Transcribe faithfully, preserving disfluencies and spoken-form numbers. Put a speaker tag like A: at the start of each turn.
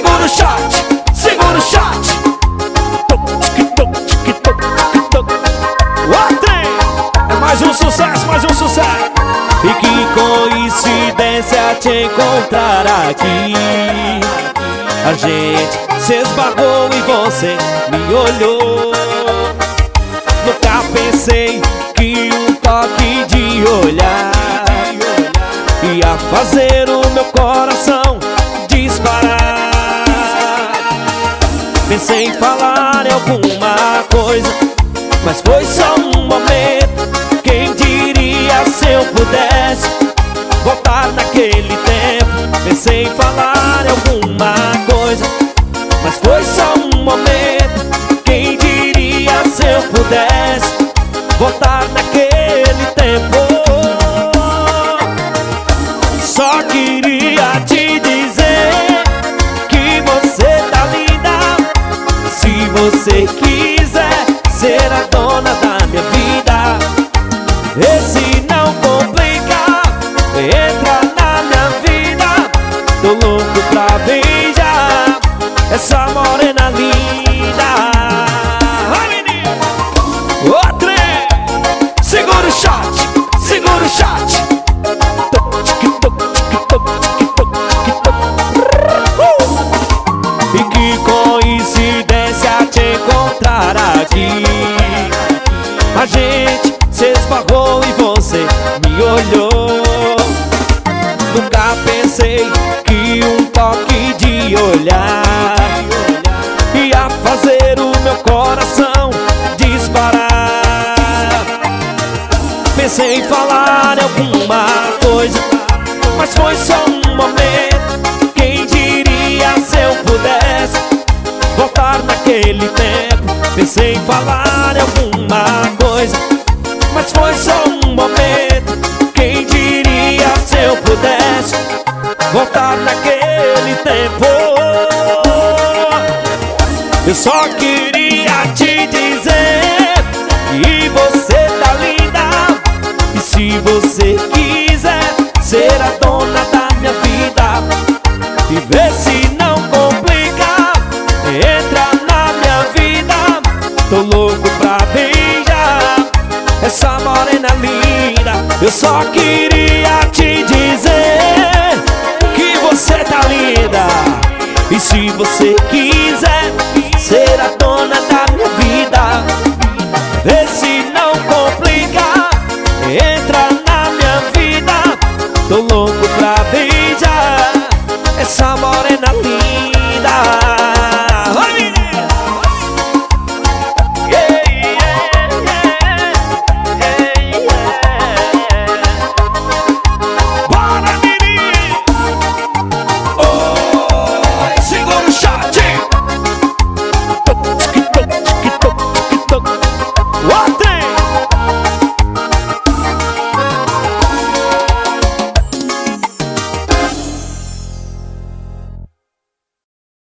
A: segura o shot, segura o shot. É mais um sucesso, mais um sucesso.
B: E que coincidência te encontrar aqui. A gente se esbarrou e você me olhou. Nunca pensei que um toque de olhar ia fazer o meu coração disparar. Pensei em falar em alguma coisa, mas foi só um momento. Quem diria se eu pudesse voltar naquele tempo. Pensei em falar em alguma coisa, mas foi só um momento. Quem diria se eu pudesse voltar naquele tempo. Só queria te dizer que você tá linda. Se você quiser ser a dona da minha vida, esse não complica, entra na minha vida. Tô louco pra beijar essa morena linda.
A: Vai, menino! Outra! Segura o shot, segura o shot.
B: E que coincidência te encontrar aqui. A gente se esbarrou e você me olhou. Nunca pensei que um toque de olhar ia fazer o meu coração disparar. Pensei em falar em alguma coisa, mas foi só um momento. Quem diria se eu pudesse voltar naquele tempo. Pensei em falar em alguma coisa, mas foi só um momento. Quem diria se eu pudesse voltar naquele tempo. Eu só queria te dizer que você tá linda. E se você quiser ser a dona da minha vida, e vê se não complica, entra na minha vida. Tô louco pra beijar essa morena linda. Eu só queria te dizer que você tá linda. E se você quiser ser a dona da minha vida, vê se não complica, entra na minha vida. Tô louco pra beijar essa morena linda.